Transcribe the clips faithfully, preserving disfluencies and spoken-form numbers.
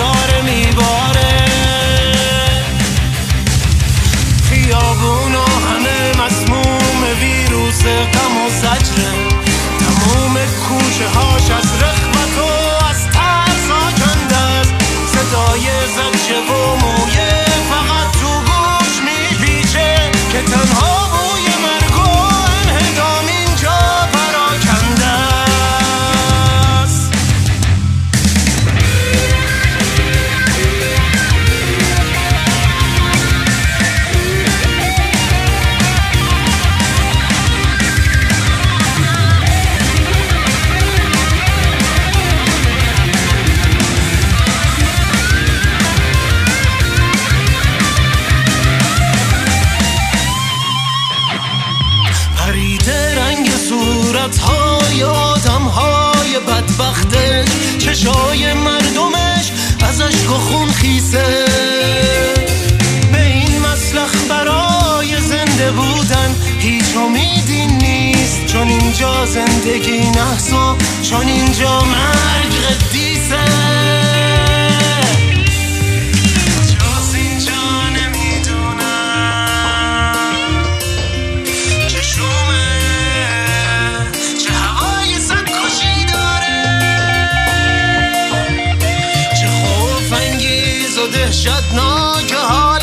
داره میباره. خیابونا همه مسموم ویروس غم و زجره، تموم کوچه هاش از رخوت و از ترس آکنده است. صدای زجه و مویه فقط تو گوش میپیچه که تنها بوی مرگ و انهدام اینجا پراکنده است. پریده رنگ صورتهای آدمهای بدبختش، چشای مردمش از اشک و خون خیسه. به این مسلخ برای زنده بودن هیچ امیدی نیست، چون اینجا زندگی نحس و چون اینجا مرگ قدیسه. دهشتناک حال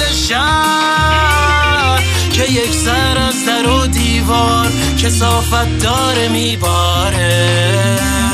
شهر که یک سر از در و دیوار کثافت داره میباره.